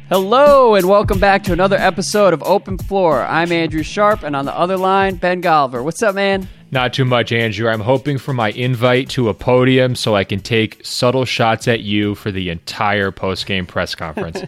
Hello and welcome back to another episode of Open Floor. I'm Andrew Sharp, and on the other line, Ben Golliver. What's up, man? Not too much, Andrew. I'm hoping for my invite to a podium so I can take subtle shots at you for the entire post-game press conference.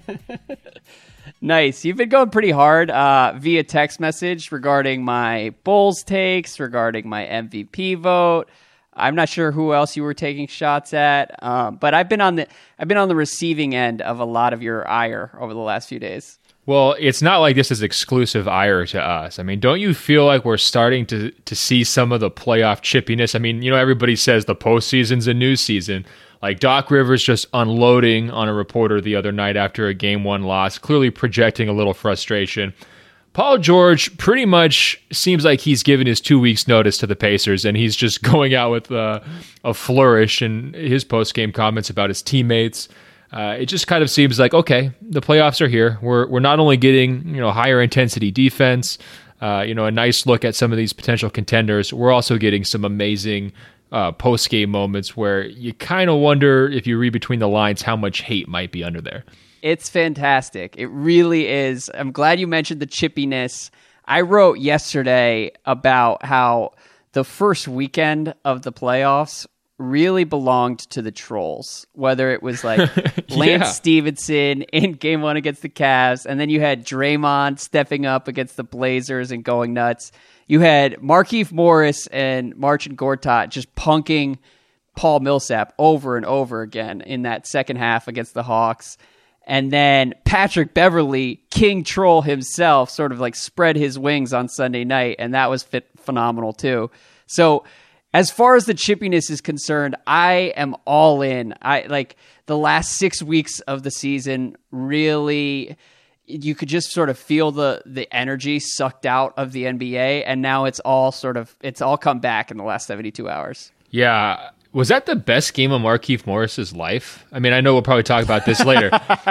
Nice. You've been going pretty hard via text message regarding my Bulls takes, regarding my MVP vote. I'm not sure who else you were taking shots at, but I've been on the receiving end of a lot of your ire over the last few days. Well, it's not like this is exclusive ire to us. I mean, don't you feel like we're starting to see some of the playoff chippiness? I mean, everybody says the postseason's a new season. Like Doc Rivers just unloading on a reporter the other night after a Game 1 loss, clearly projecting a little frustration. Paul George pretty much seems like he's given his 2 weeks notice to the Pacers, and he's just going out with a flourish in his post-game comments about his teammates. It just kind of seems like, okay, the playoffs are here. We're not only getting higher intensity defense, a nice look at some of these potential contenders. We're also getting some amazing post-game moments where you kind of wonder, if you read between the lines, how much hate might be under there. It's fantastic. It really is. I'm glad you mentioned the chippiness. I wrote yesterday about how the first weekend of the playoffs really belonged to the trolls, whether it was like Lance Stevenson in Game 1 against the Cavs, and then you had Draymond stepping up against the Blazers and going nuts. You had Markieff Morris and Marcin Gortat just punking Paul Millsap over and over again in that second half against the Hawks. And then Patrick Beverley, King Troll himself, sort of like spread his wings on Sunday night, and that was phenomenal too. So as far as the chippiness is concerned, I am all in. I like the last 6 weeks of the season. Really, you could just sort of feel the energy sucked out of the NBA, and now it's all come back in the last 72 hours. Yeah. Was that the best game of Markieff Morris's life? I mean, I know we'll probably talk about this later,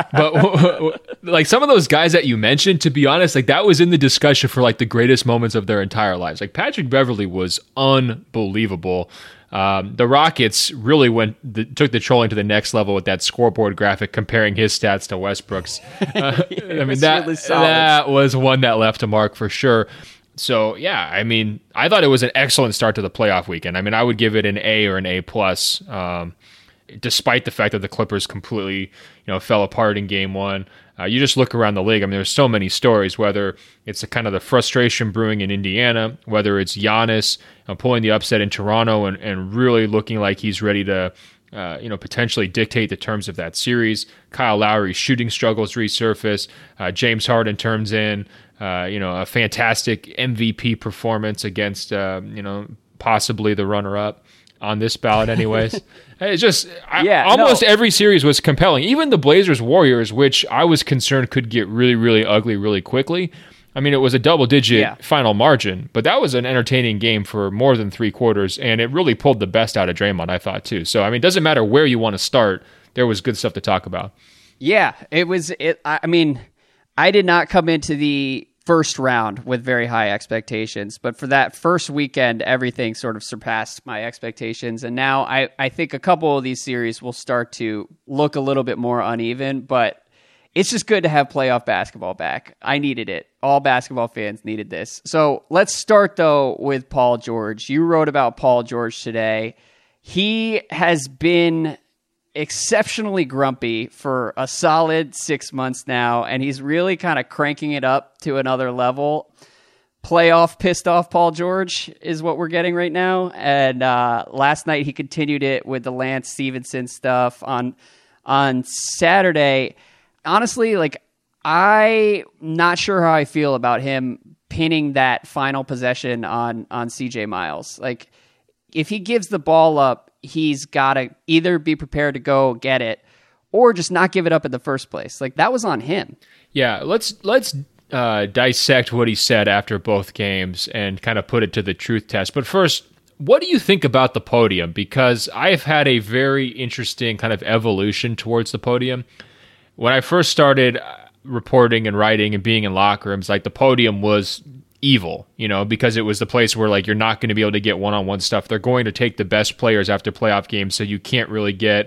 but like some of those guys that you mentioned, to be honest, like that was in the discussion for like the greatest moments of their entire lives. Like Patrick Beverley was unbelievable. The Rockets really took the trolling to the next level with that scoreboard graphic comparing his stats to Westbrook's. I mean, that was one that left a mark for sure. So, yeah, I mean, I thought it was an excellent start to the playoff weekend. I mean, I would give it an A or an A+, despite the fact that the Clippers completely, fell apart in Game 1. You just look around the league. I mean, there's so many stories, whether it's the frustration brewing in Indiana, whether it's Giannis pulling the upset in Toronto and really looking like he's ready to potentially dictate the terms of that series. Kyle Lowry's shooting struggles resurface. James Harden turns in, a fantastic MVP performance against, possibly the runner-up on this ballot anyways. It's just, every series was compelling. Even the Blazers-Warriors, which I was concerned could get really, really ugly really quickly. I mean, it was a double-digit final margin, but that was an entertaining game for more than 3 quarters, and it really pulled the best out of Draymond, I thought, too. So, I mean, it doesn't matter where you want to start. There was good stuff to talk about. Yeah, I mean, I did not come into the first round with very high expectations, but for that first weekend, everything sort of surpassed my expectations, and now I think a couple of these series will start to look a little bit more uneven, but it's just good to have playoff basketball back. I needed it. All basketball fans needed this. So let's start, though, with Paul George. You wrote about Paul George today. He has been exceptionally grumpy for a solid 6 months now, and he's really kind of cranking it up to another level. Playoff pissed off Paul George is what we're getting right now. And last night he continued it with the Lance Stevenson stuff on Saturday. Honestly, like, I'm not sure how I feel about him pinning that final possession on CJ Miles. Like, if he gives the ball up, he's got to either be prepared to go get it or just not give it up in the first place. Like, that was on him. Yeah, let's dissect what he said after both games and kind of put it to the truth test. But first, what do you think about the podium? Because I've had a very interesting kind of evolution towards the podium. When I first started reporting and writing and being in locker rooms, like, the podium was evil, because it was the place where, like, you're not going to be able to get one-on-one stuff. They're going to take the best players after playoff games, so you can't really get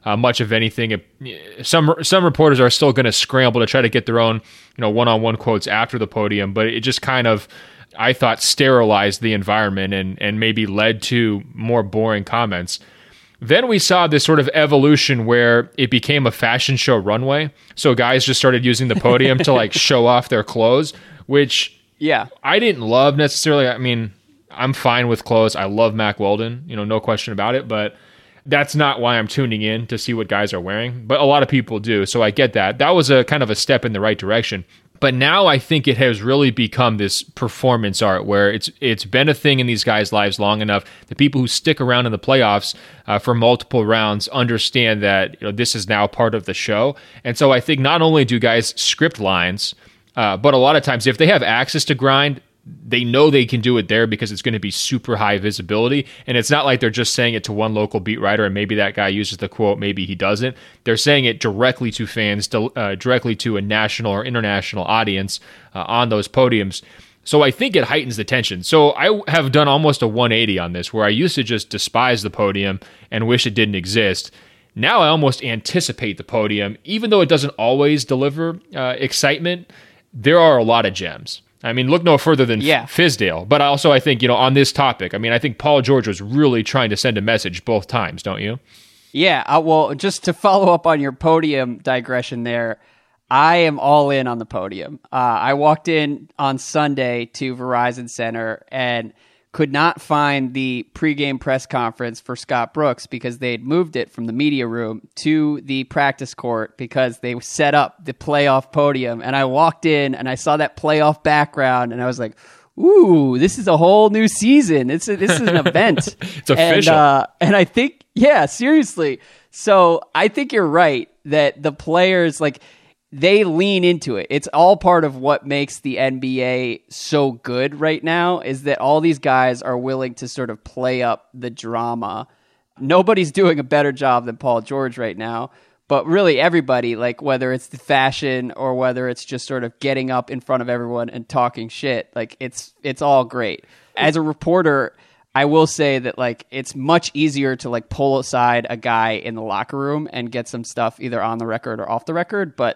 much of anything. Some reporters are still going to scramble to try to get their own, one-on-one quotes after the podium, but it just kind of, I thought, sterilized the environment and maybe led to more boring comments. Then we saw this sort of evolution where it became a fashion show runway. So guys just started using the podium to like show off their clothes, which I didn't love necessarily. I mean, I'm fine with clothes. I love Mack Weldon, no question about it, but that's not why I'm tuning in to see what guys are wearing. But a lot of people do. So I get that. That was a kind of a step in the right direction. But now I think it has really become this performance art where it's been a thing in these guys' lives long enough. The people who stick around in the playoffs for multiple rounds understand that this is now part of the show. And so I think not only do guys script lines, but a lot of times if they have access to grind, they know they can do it there because it's going to be super high visibility. And it's not like they're just saying it to one local beat writer and maybe that guy uses the quote, maybe he doesn't. They're saying it directly to fans, directly to a national or international audience on those podiums. So I think it heightens the tension. So I have done almost a 180 on this, where I used to just despise the podium and wish it didn't exist. Now I almost anticipate the podium, even though it doesn't always deliver excitement. There are a lot of gems. I mean, look no further than Fizdale. But also, I think, on this topic, I think Paul George was really trying to send a message both times, don't you? Yeah, well, just to follow up on your podium digression there, I am all in on the podium. I walked in on Sunday to Verizon Center and could not find the pregame press conference for Scott Brooks because they had moved it from the media room to the practice court because they set up the playoff podium. And I walked in and I saw that playoff background and I was like, ooh, this is a whole new season. This is an event. It's official. And I think, seriously. So I think you're right that the players, they lean into it. It's all part of what makes the NBA so good right now is that all these guys are willing to sort of play up the drama. Nobody's doing a better job than Paul George right now, but really everybody, whether it's the fashion or whether it's just sort of getting up in front of everyone and talking shit, it's all great. As a reporter, I will say that it's much easier to pull aside a guy in the locker room and get some stuff either on the record or off the record, but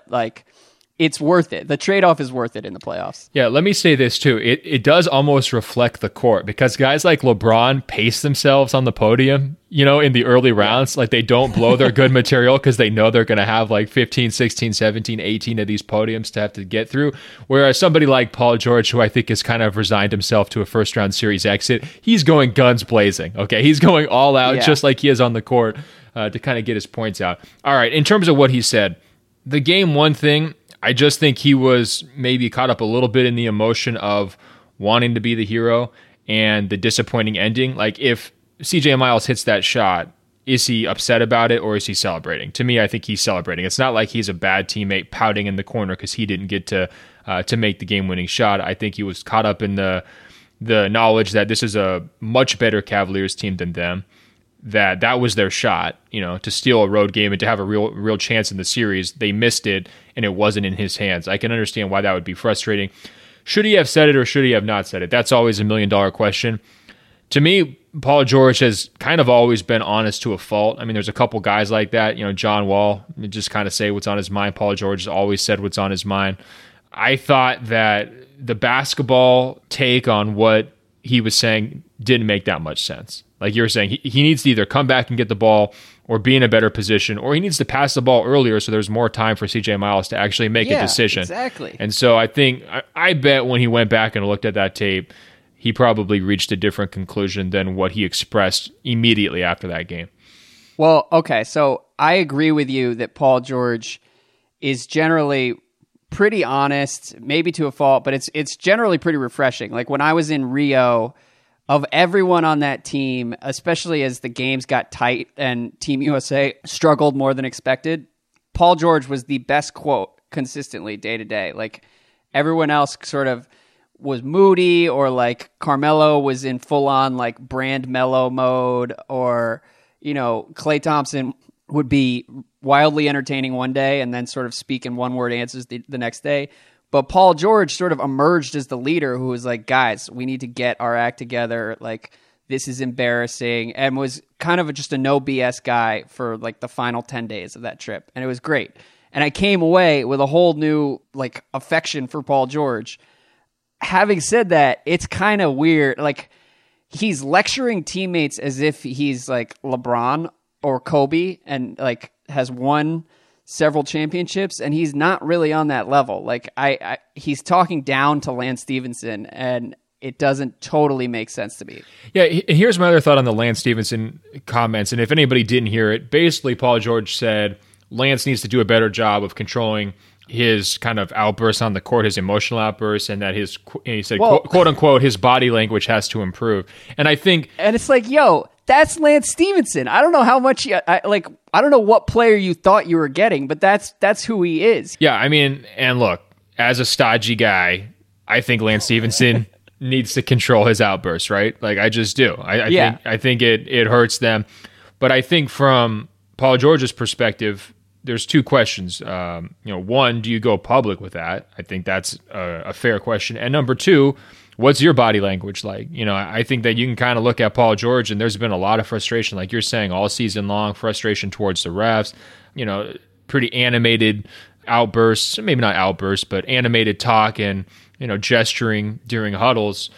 it's worth it. The trade-off is worth it in the playoffs. Yeah, let me say this too. It does almost reflect the court because guys like LeBron pace themselves on the podium, in the early rounds. They don't blow their good material because they know they're going to have 15, 16, 17, 18 of these podiums to have to get through. Whereas somebody like Paul George, who I think has kind of resigned himself to a first-round series exit, he's going guns blazing, okay? He's going all out just like he is on the court to kind of get his points out. All right, in terms of what he said, the game one thing, I just think he was maybe caught up a little bit in the emotion of wanting to be the hero and the disappointing ending. If CJ Miles hits that shot, is he upset about it or is he celebrating? To me, I think he's celebrating. It's not like he's a bad teammate pouting in the corner because he didn't get to make the game-winning shot. I think he was caught up in the knowledge that this is a much better Cavaliers team than them, that was their shot, to steal a road game and to have a real chance in the series. They missed it, and it wasn't in his hands. I can understand why that would be frustrating. Should he have said it or should he have not said it? That's always $1 million question. To me, Paul George has kind of always been honest to a fault. There's a couple guys like that. John Wall, just kind of say what's on his mind. Paul George has always said what's on his mind. I thought that the basketball take on what he was saying didn't make that much sense. Like you were saying, he needs to either come back and get the ball or be in a better position, or he needs to pass the ball earlier so there's more time for CJ Miles to actually make a decision. Exactly. And so I think, I bet when he went back and looked at that tape, he probably reached a different conclusion than what he expressed immediately after that game. Well, okay, so I agree with you that Paul George is generally pretty honest, maybe to a fault, but it's generally pretty refreshing. Like when I was in Rio, of everyone on that team, especially as the games got tight and Team USA struggled more than expected, Paul George was the best quote consistently day to day. Like everyone else sort of was moody, or like Carmelo was in full on like brand mellow mode, or, you know, Klay Thompson would be wildly entertaining one day and then sort of speak in one word answers the next day. But Paul George sort of emerged as the leader who was like, guys, we need to get our act together. Like, this is embarrassing, and was kind of just a no BS guy for like the final 10 days of that trip. And it was great. And I came away with a whole new like affection for Paul George. Having said that, it's kind of weird. Like, he's lecturing teammates as if he's like LeBron or Kobe and like has won several championships, and he's not really on that level. Like, he's talking down to Lance Stevenson, and it doesn't totally make sense to me. Yeah, and here's my other thought on the Lance Stevenson comments, and if anybody didn't hear it, basically Paul George said Lance needs to do a better job of controlling his kind of outbursts on the court, his emotional outbursts, and that he said, quote unquote, his body language has to improve. And I think, and it's like, yo, that's Lance Stevenson. I don't know how much, I don't know what player you thought you were getting, but that's who he is. Yeah, I mean, and look, as a stodgy guy, I think Lance Stevenson needs to control his outbursts, right? Like, I just do. I think it hurts them. But I think from Paul George's perspective, there's two questions. One, do you go public with that? I think that's a fair question. And number two, what's your body language like? I think that you can kind of look at Paul George, and there's been a lot of frustration, like you're saying, all season long, frustration towards the refs, pretty animated outbursts, maybe not outbursts, but animated talk and, gesturing during huddles.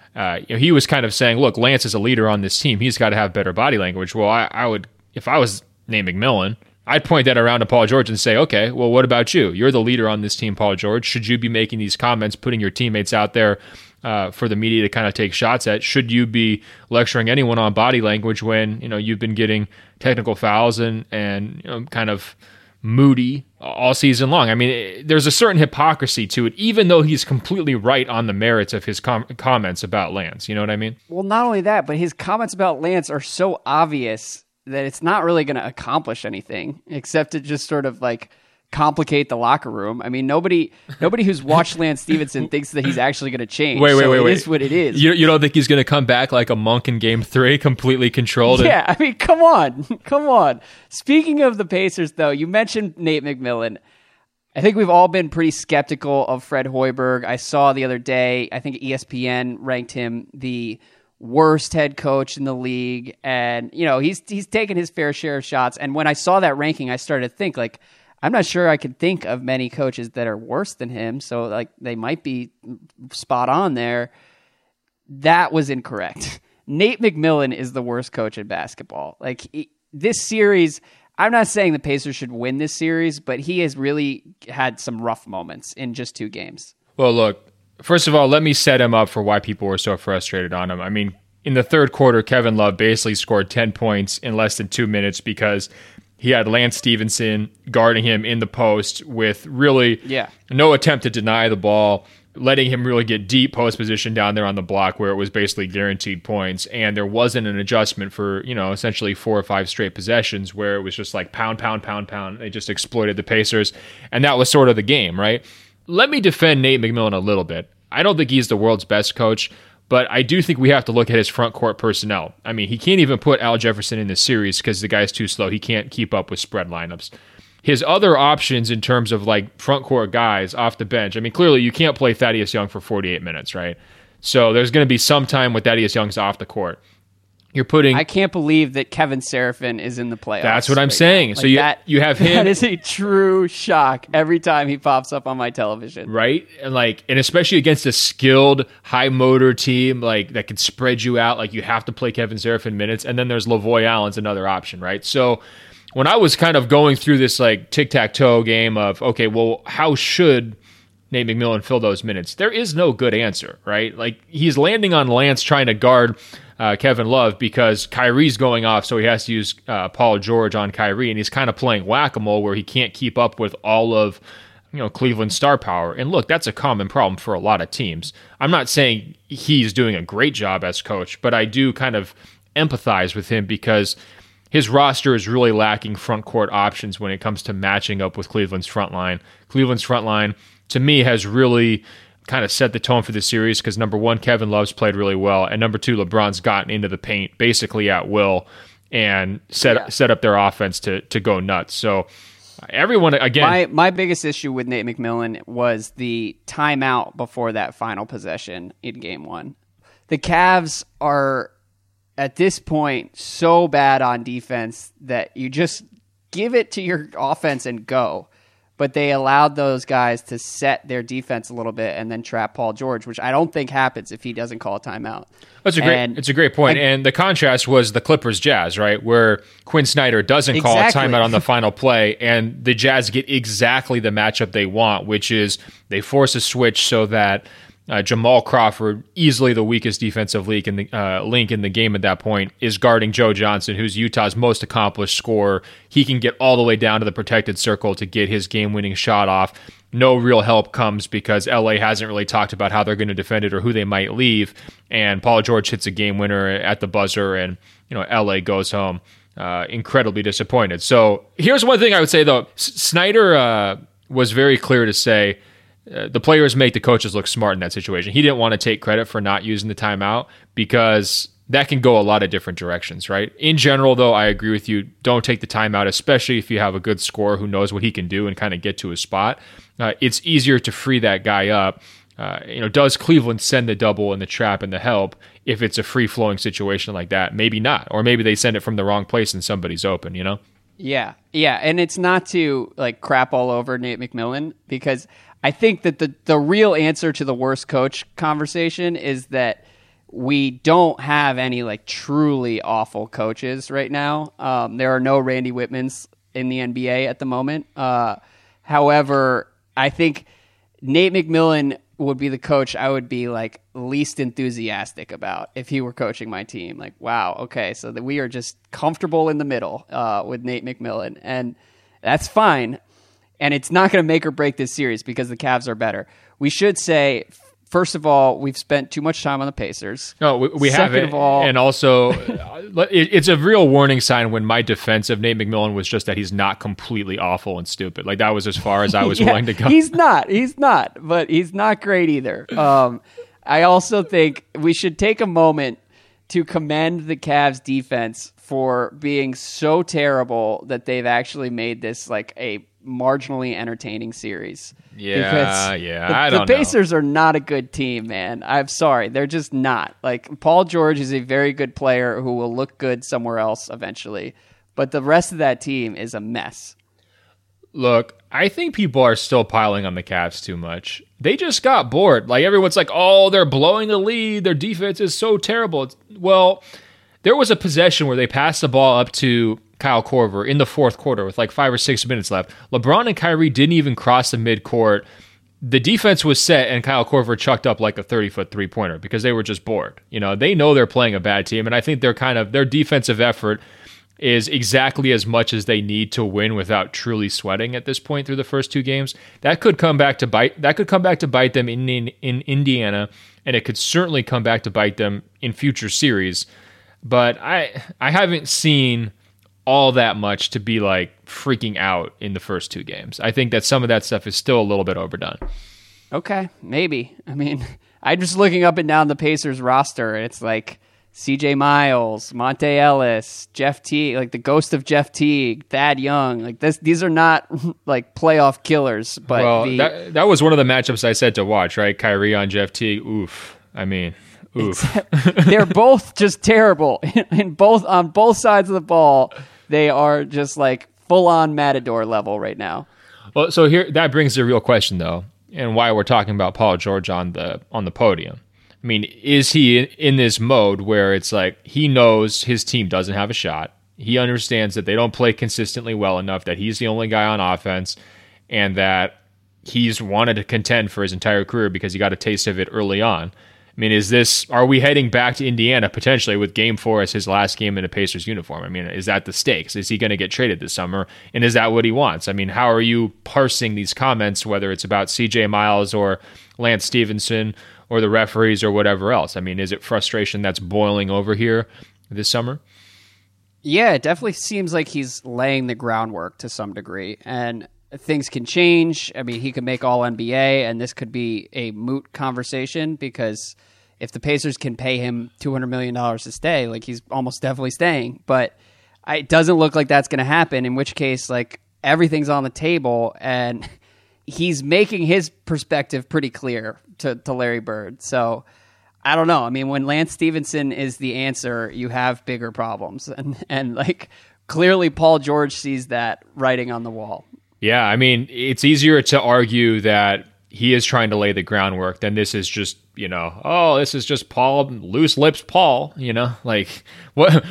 He was kind of saying, look, Lance is a leader on this team. He's got to have better body language. Well, I would, if I was Nate McMillan, I'd point that around to Paul George and say, okay, well, what about you? You're the leader on this team, Paul George. Should you be making these comments, putting your teammates out there for the media to kind of take shots at? Should you be lecturing anyone on body language when, you've been getting technical fouls and kind of moody all season long? I mean, there's a certain hypocrisy to it, even though he's completely right on the merits of his comments about Lance. You know what I mean? Well, not only that, but his comments about Lance are so obvious that it's not really going to accomplish anything except to just sort of like complicate the locker room. I mean, nobody who's watched Lance Stevenson thinks that he's actually going to change. Wait. It is what it is. You don't think he's going to come back like a monk in Game 3, completely controlled? Yeah, I mean, come on. Speaking of the Pacers, though, you mentioned Nate McMillan. I think we've all been pretty skeptical of Fred Hoiberg. I saw the other day, I think ESPN ranked him the worst head coach in the league, and he's taken his fair share of shots. And when I saw that ranking, I started to think, like, I'm not sure I could think of many coaches that are worse than him, so like they might be spot on there. That was incorrect. Nate McMillan is the worst coach in basketball. Like, this series, I'm not saying the Pacers should win this series, but he has really had some rough moments in just 2 games. Well, look, first of all, let me set him up for why people were so frustrated on him. I mean, in the third quarter, Kevin Love basically scored 10 points in less than 2 minutes because he had Lance Stevenson guarding him in the post with really no attempt to deny the ball, letting him really get deep post position down there on the block where it was basically guaranteed points. And there wasn't an adjustment for, essentially 4 or 5 straight possessions where it was just like pound. They just exploited the Pacers. And that was sort of the game, right? Let me defend Nate McMillan a little bit. I don't think he's the world's best coach, but I do think we have to look at his front court personnel. I mean, he can't even put Al Jefferson in this series because the guy's too slow. He can't keep up with spread lineups. His other options in terms of like front court guys off the bench, I mean, clearly you can't play Thaddeus Young for 48 minutes, right? So there's going to be some time with Thaddeus Young's off the court. I can't believe that Kevin Seraphin is in the playoffs. That's what I'm saying. Like, so you have him. That is a true shock every time he pops up on my television. Right? And especially against a skilled, high motor team like that can spread you out. Like, you have to play Kevin Seraphin minutes. And then there's Lavoy Allen's another option, right? So when I was kind of going through this like tic-tac-toe game of, okay, well, how should Nate McMillan fill those minutes? There is no good answer, right? Like, he's landing on Lance trying to guard Kevin Love because Kyrie's going off, so he has to use Paul George on Kyrie, and he's kind of playing whack-a-mole where he can't keep up with all of Cleveland's star power. And look, that's a common problem for a lot of teams. I'm not saying he's doing a great job as coach, but I do kind of empathize with him because his roster is really lacking front court options when it comes to matching up with Cleveland's front line. Cleveland's front line, to me, has really kind of set the tone for the series because, number one, Kevin Love's played really well, and number two, LeBron's gotten into the paint basically at will and set up their offense to go nuts. So everyone, again... My biggest issue with Nate McMillan was the timeout before that final possession in Game 1. The Cavs are at this point so bad on defense that you just give it to your offense and go. But they allowed those guys to set their defense a little bit and then trap Paul George, which I don't think happens if he doesn't call a timeout. It's a great point. And the contrast was the Clippers Jazz, right? Where Quinn Snyder doesn't call a timeout on the final play, and the Jazz get exactly the matchup they want, which is they force a switch so that Jamal Crawford, easily the weakest defensive link in the game at that point, is guarding Joe Johnson, who's Utah's most accomplished scorer. He can get all the way down to the protected circle to get his game-winning shot off. No real help comes because LA hasn't really talked about how they're going to defend it or who they might leave. And Paul George hits a game winner at the buzzer, and LA goes home incredibly disappointed. So here's one thing I would say, though. Snyder was very clear to say, the players make the coaches look smart in that situation. He didn't want to take credit for not using the timeout because that can go a lot of different directions, right? In general, though, I agree with you. Don't take the timeout, especially if you have a good scorer who knows what he can do and kind of get to his spot. It's easier to free that guy up. Does Cleveland send the double and the trap and the help if it's a free-flowing situation like that? Maybe not. Or maybe they send it from the wrong place and somebody's open, Yeah, and it's not to crap all over Nate McMillan, because I think that the real answer to the worst coach conversation is that we don't have any truly awful coaches right now. There are no Randy Whitmans in the NBA at the moment. However, I think Nate McMillan would be the coach I would be least enthusiastic about if he were coaching my team. Wow, okay, so that we are just comfortable in the middle with Nate McMillan, and that's fine. And it's not going to make or break this series because the Cavs are better. We should say, first of all, we've spent too much time on the Pacers. No, we haven't. Second of all, and also, it's a real warning sign when my defense of Nate McMillan was just that he's not completely awful and stupid. That was as far as I was willing to go. He's not, but he's not great either. I also think we should take a moment to commend the Cavs defense for being so terrible that they've actually made this a marginally entertaining series. I don't know. The Pacers are not a good team, man. I'm sorry. They're just not. Paul George is a very good player who will look good somewhere else eventually, but the rest of that team is a mess. Look, I think people are still piling on the Cavs too much. They just got bored. Everyone's oh, they're blowing the lead. Their defense is so terrible. Well, there was a possession where they passed the ball up to Kyle Korver in the fourth quarter with 5 or 6 minutes left. LeBron and Kyrie didn't even cross the midcourt. The defense was set, and Kyle Korver chucked up a 30-foot three-pointer because they were just bored. They know they're playing a bad team, and I think their defensive effort is exactly as much as they need to win without truly sweating at this point through the first 2 games. That could come back to bite. That could come back to bite them in Indiana, and it could certainly come back to bite them in future series. But I haven't seen all that much to be freaking out in the first 2 games. I think that some of that stuff is still a little bit overdone. Okay, maybe. I mean, I'm just looking up and down the Pacers roster, and it's CJ Miles, Monte Ellis, Jeff Teague, the ghost of Jeff Teague, Thad Young. These are not playoff killers. But that was one of the matchups I said to watch, right? Kyrie on Jeff Teague. Oof. I mean, oof. They're both just terrible. On both sides of the ball, they are just full on Matador level right now. Well, so here that brings the real question though, and why we're talking about Paul George on the podium. I mean, is he in this mode where it's he knows his team doesn't have a shot? He understands that they don't play consistently well enough, that he's the only guy on offense, and that he's wanted to contend for his entire career because he got a taste of it early on. I mean, are we heading back to Indiana potentially with Game 4 as his last game in a Pacers uniform? I mean, is that the stakes? Is he going to get traded this summer? And is that what he wants? I mean, how are you parsing these comments, whether it's about CJ Miles or Lance Stevenson or the referees or whatever else? I mean, is it frustration that's boiling over here this summer? Yeah, it definitely seems like he's laying the groundwork to some degree. And things can change. I mean, he could make all NBA, and this could be a moot conversation because if the Pacers can pay him $200 million to stay, he's almost definitely staying. But it doesn't look like that's going to happen, in which case, everything's on the table, and he's making his perspective pretty clear to Larry Bird. So I don't know. I mean, when Lance Stevenson is the answer, you have bigger problems. And like, clearly Paul George sees that writing on the wall. Yeah, I mean, it's easier to argue that he is trying to lay the groundwork than this is just, this is just Paul, loose lips Paul, like what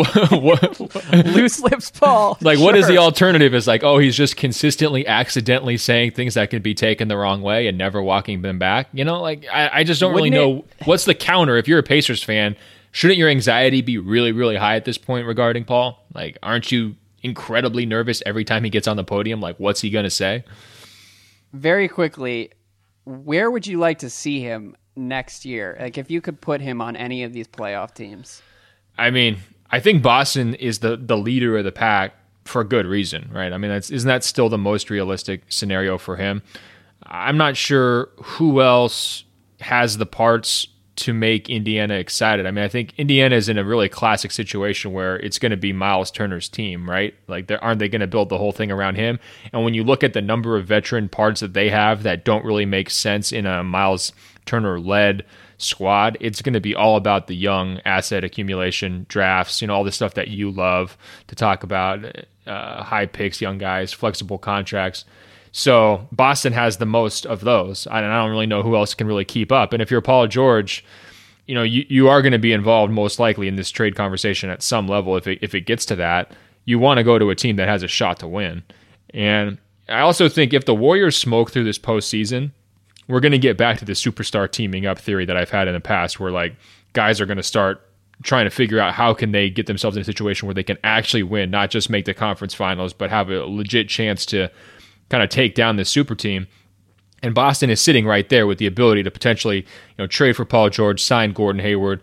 loose lips Paul. Like, sure. What is the alternative? Is like, he's just consistently accidentally saying things that could be taken the wrong way and never walking them back. Like, I just don't really know what's the counter. If you're a Pacers fan, shouldn't your anxiety be really, really high at this point regarding Paul? Like, aren't you incredibly nervous every time he gets on the podium? Like, what's he going to say? Very quickly, where would you like to see him next year? Like, if you could put him on any of these playoff teams. I mean, I think Boston is the leader of the pack for a good reason, right? I mean, isn't that still the most realistic scenario for him? I'm not sure who else has the parts to make Indiana excited. I mean, I think Indiana is in a really classic situation where it's going to be Miles Turner's team, right? Like, aren't they going to build the whole thing around him? And when you look at the number of veteran parts that they have that don't really make sense in a Miles Turner-led squad, it's going to be all about the young asset accumulation, drafts, all the stuff that you love to talk about, high picks, young guys, flexible contracts. So Boston has the most of those. I don't really know who else can really keep up. And if you're Paul George, you are going to be involved most likely in this trade conversation at some level. If it gets to that, you want to go to a team that has a shot to win. And I also think if the Warriors smoke through this postseason, we're going to get back to the superstar teaming up theory that I've had in the past, where like guys are going to start trying to figure out how can they get themselves in a situation where they can actually win, not just make the conference finals, but have a legit chance to kind of take down this super team. And Boston is sitting right there with the ability to potentially, trade for Paul George, sign Gordon Hayward,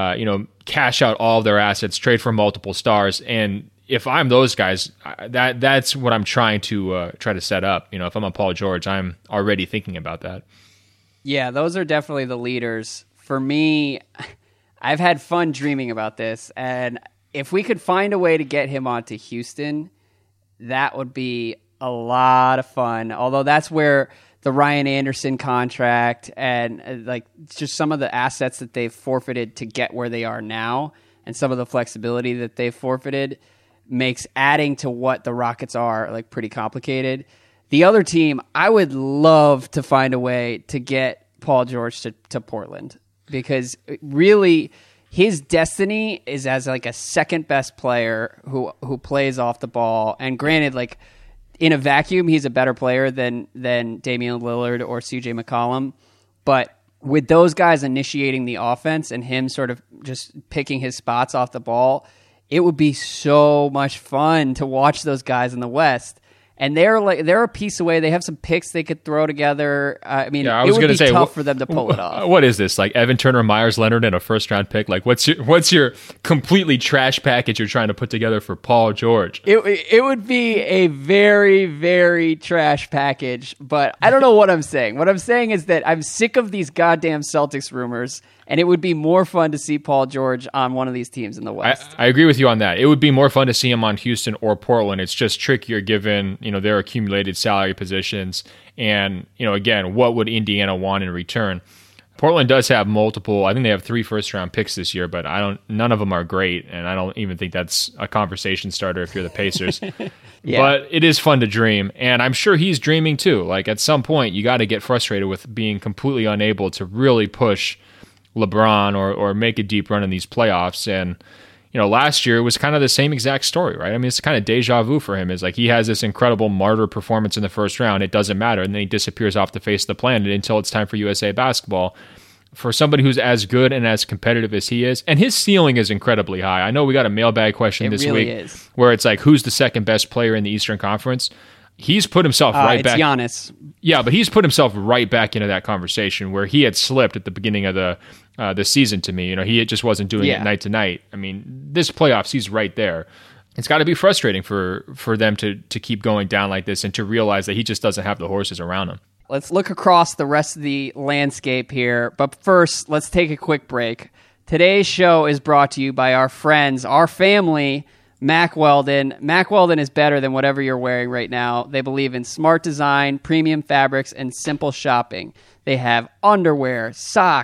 cash out all of their assets, trade for multiple stars. And if I'm those guys, that's what I'm trying to set up. If I'm a Paul George, I'm already thinking about that. Yeah, those are definitely the leaders. For me, I've had fun dreaming about this. And if we could find a way to get him onto Houston, that would be a lot of fun. Although that's where the Ryan Anderson contract and like just some of the assets that they've forfeited to get where they are now and some of the flexibility that they've forfeited makes adding to what the Rockets are like pretty complicated. The other team, I would love to find a way to get Paul George to Portland, because really his destiny is as like a second best player who plays off the ball. And granted, like, in a vacuum, he's a better player than Damian Lillard or CJ McCollum. But with those guys initiating the offense and him sort of just picking his spots off the ball, it would be so much fun to watch those guys in the West. And they're a piece away. They have some picks they could throw together. I mean, it would be tough for them to pull it off. What is this? Like Evan Turner, Myers Leonard, and a first-round pick? Like, what's your completely trash package you're trying to put together for Paul George? It would be a very, very trash package, but I don't know what I'm saying. What I'm saying is that I'm sick of these goddamn Celtics rumors, and it would be more fun to see Paul George on one of these teams in the West. I agree with you on that. It would be more fun to see him on Houston or Portland. It's just trickier given, their accumulated salary positions. And, again, what would Indiana want in return? Portland does have multiple. I think they have 3 first-round picks this year, but none of them are great, and I don't even think that's a conversation starter if you're the Pacers. Yeah. But it is fun to dream, and I'm sure he's dreaming too. Like, at some point, you got to get frustrated with being completely unable to really push LeBron or make a deep run in these playoffs. And last year it was kind of the same exact story, right? I mean, it's kind of deja vu for him. Is like he has this incredible martyr performance in the first round, it doesn't matter, and then he disappears off the face of the planet until it's time for USA basketball. For somebody who's as good and as competitive as he is, and his ceiling is incredibly high. I know we got a mailbag question this week where it's like, who's the second best player in the Eastern Conference? He's put himself right back. It's Giannis. Yeah, but he's put himself right back into that conversation where he had slipped at the beginning of the season to me. He just wasn't doing it night to night. I mean, this playoffs, he's right there. It's got to be frustrating for them to keep going down like this and to realize that he just doesn't have the horses around him. Let's look across the rest of the landscape here. But first, let's take a quick break. Today's show is brought to you by our friends, our family, Mack Weldon. Mack Weldon is better than whatever you're wearing right now. They believe in smart design, premium fabrics, and simple shopping. They have underwear, socks,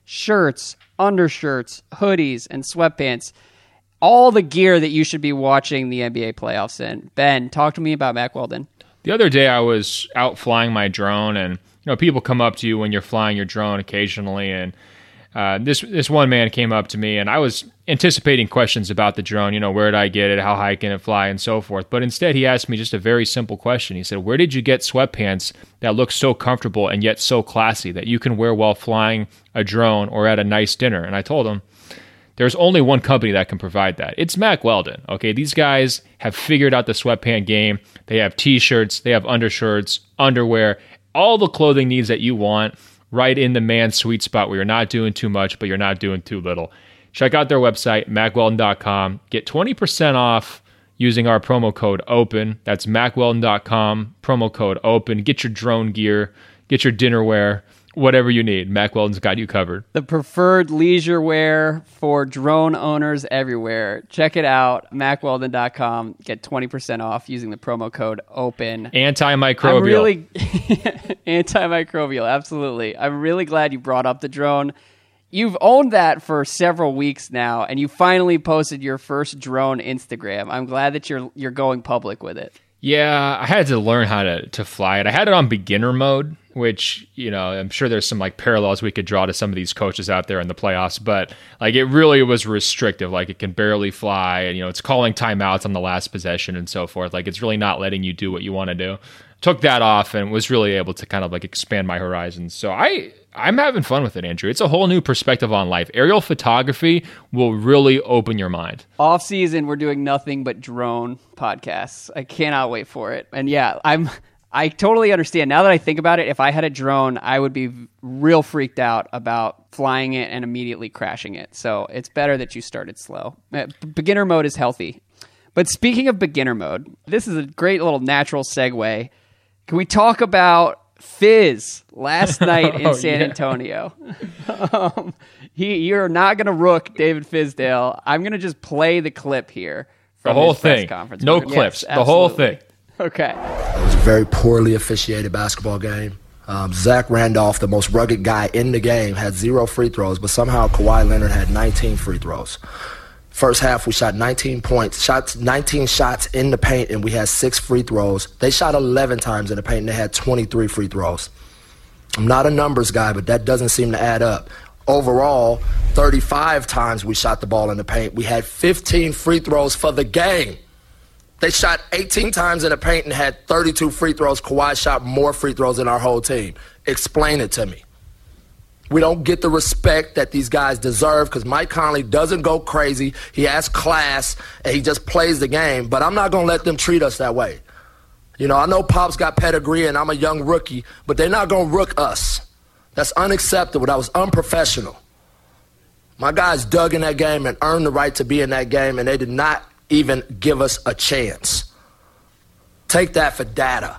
shirts, undershirts, hoodies, and sweatpants. All the gear that you should be watching the NBA playoffs in. Ben, talk to me about Mack Weldon. The other day I was out flying my drone, and people come up to you when you're flying your drone occasionally, and this one man came up to me, and I was anticipating questions about the drone, where did I get it, how high can it fly, and so forth. But instead, he asked me just a very simple question. He said, where did you get sweatpants that look so comfortable and yet so classy that you can wear while flying a drone or at a nice dinner? And I told him, there's only one company that can provide that. It's Mack Weldon. Okay, these guys have figured out the sweatpant game. They have t-shirts, they have undershirts, underwear, all the clothing needs that you want right in the man's sweet spot where you're not doing too much, but you're not doing too little. Check out their website, mackweldon.com. Get 20% off using our promo code OPEN. That's mackweldon.com, promo code OPEN. Get your drone gear, get your dinnerware, whatever you need. Mack Weldon's got you covered. The preferred leisure wear for drone owners everywhere. Check it out, mackweldon.com. Get 20% off using the promo code OPEN. Antimicrobial. Antimicrobial, absolutely. I'm really glad you brought up the drone. You've owned that for several weeks now, and you finally posted your first drone Instagram. I'm glad that you're going public with it. Yeah, I had to learn how to fly it. I had it on beginner mode, which, I'm sure there's some parallels we could draw to some of these coaches out there in the playoffs, but it really was restrictive. It can barely fly, and it's calling timeouts on the last possession and so forth. It's really not letting you do what you want to do. Took that off and was really able to kind of expand my horizons. So I'm having fun with it, Andrew. It's a whole new perspective on life. Aerial photography will really open your mind. Off season, we're doing nothing but drone podcasts. I cannot wait for it. And yeah, I totally understand. Now that I think about it, if I had a drone, I would be real freaked out about flying it and immediately crashing it. So it's better that you started slow. Beginner mode is healthy. But speaking of beginner mode, this is a great little natural segue. Can we talk about Fizz last night in San Antonio? You're not going to rook David Fizdale. I'm going to just play the clip here from the whole his press thing. Conference. No clips. Yes, the whole thing. Okay. It was a very poorly officiated basketball game. Zach Randolph, the most rugged guy in the game, had 0 free throws, but somehow Kawhi Leonard had 19 free throws. First half, we shot 19 shots in the paint, and we had 6 free throws. They shot 11 times in the paint, and they had 23 free throws. I'm not a numbers guy, but that doesn't seem to add up. Overall, 35 times we shot the ball in the paint. We had 15 free throws for the game. They shot 18 times in the paint and had 32 free throws. Kawhi shot more free throws than our whole team. Explain it to me. We don't get the respect that these guys deserve because Mike Conley doesn't go crazy. He has class, and he just plays the game. But I'm not going to let them treat us that way. I know Pop's got pedigree, and I'm a young rookie, but they're not going to rook us. That's unacceptable. That was unprofessional. My guys dug in that game and earned the right to be in that game, and they did not even give us a chance. Take that for data.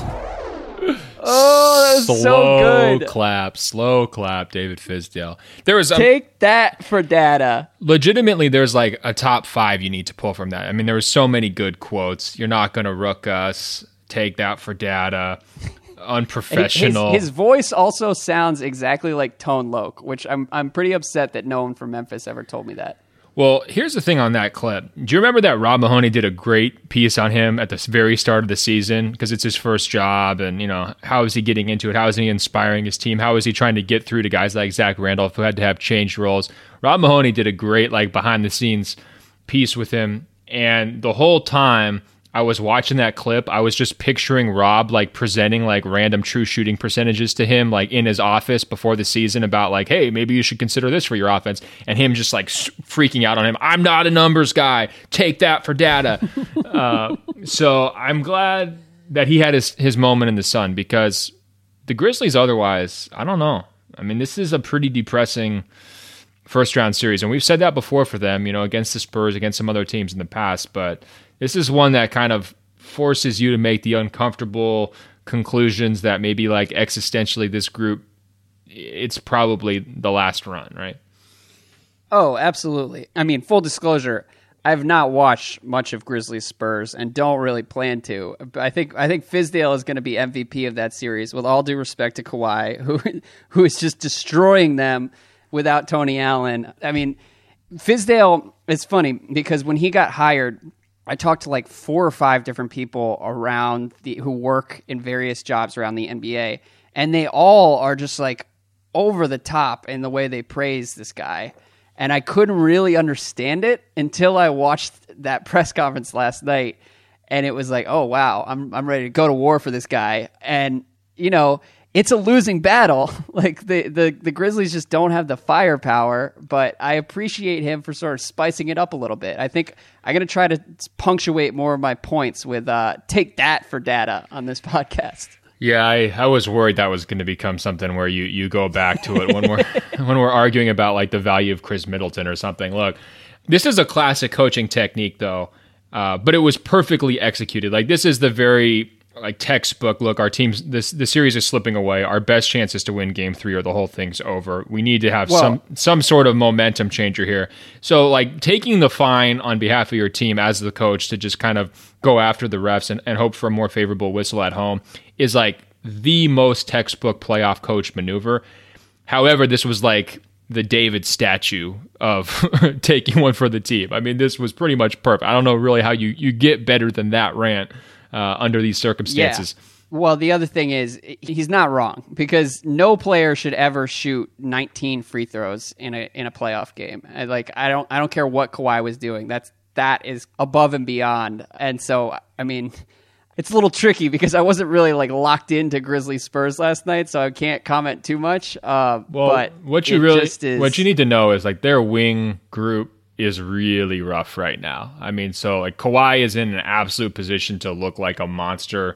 Oh, that was so good. Slow clap, David Fizdale. Take that for data. Legitimately, there's a top 5 you need to pull from that. I mean, there were so many good quotes. You're not going to rook us. Take that for data. Unprofessional. His voice also sounds exactly like Tone Loc, which I'm pretty upset that no one from Memphis ever told me that. Well, here's the thing on that clip. Do you remember that Rob Mahoney did a great piece on him at the very start of the season because it's his first job and, how is he getting into it? How is he inspiring his team? How is he trying to get through to guys like Zach Randolph who had to have changed roles? Rob Mahoney did a great behind-the-scenes piece with him, and the whole time I was watching that clip, I was just picturing Rob presenting random true shooting percentages to him in his office before the season about hey, maybe you should consider this for your offense, and him just freaking out on him. I'm not a numbers guy. Take that for data. So I'm glad that he had his moment in the sun because the Grizzlies otherwise, I don't know. I mean, this is a pretty depressing first round series, and we've said that before for them, against the Spurs, against some other teams in the past, but this is one that kind of forces you to make the uncomfortable conclusions that maybe existentially this group, it's probably the last run, right? Oh, absolutely. I mean, full disclosure, I've not watched much of Grizzlies Spurs and don't really plan to. I think Fizdale is going to be MVP of that series with all due respect to Kawhi, who is just destroying them. without Tony Allen. I mean, Fizdale, it's funny because when he got hired, I talked to like 4 or 5 different people around who work in various jobs around the NBA, and they all are just like over the top in the way they praise this guy. And I couldn't really understand it until I watched that press conference last night, and it was like, oh wow, I'm ready to go to war for this guy. And you know, it's a losing battle. Like the Grizzlies just don't have the firepower, but I appreciate him for sort of spicing it up a little bit. I think I'm going to try to punctuate more of my points with take that for data on this podcast. Yeah, I was worried that was going to become something where you go back to it when we're arguing about like the value of Chris Middleton or something. Look, this is a classic coaching technique though, but it was perfectly executed. Like this is the very like textbook. Look, our team's the series is slipping away. Our best chance is to win Game 3 or the whole thing's over. We need to have some sort of momentum changer here. So like taking the fine on behalf of your team as the coach to just kind of go after the refs and hope for a more favorable whistle at home is like the most textbook playoff coach maneuver. However, this was like the David statue of taking one for the team. I mean, this was pretty much perfect. I don't know really how you get better than that rant under these circumstances. Yeah. Well, the other thing is he's not wrong because no player should ever shoot 19 free throws in a playoff game. I don't care what Kawhi was doing. That is above and beyond. And so, I mean, it's a little tricky because I wasn't really like locked into Grizzlies Spurs last night, so I can't comment too much. But what you need to know is like their wing group is really rough right now. I mean, so like Kawhi is in an absolute position to look like a monster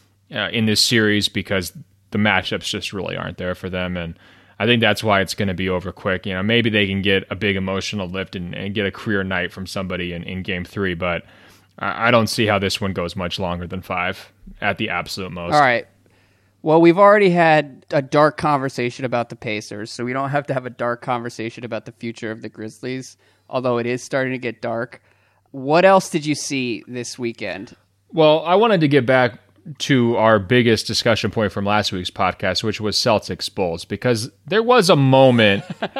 in this series because the matchups just really aren't there for them. And I think that's why it's going to be over quick. You know, maybe they can get a big emotional lift and get a career night from somebody in Game 3, but I don't see how this one goes much longer than 5 at the absolute most. All right. Well, we've already had a dark conversation about the Pacers, so we don't have to have a dark conversation about the future of the Grizzlies, although it is starting to get dark. What else did you see this weekend? Well, I wanted to get back to our biggest discussion point from last week's podcast, which was Celtics Bulls, because there was a moment on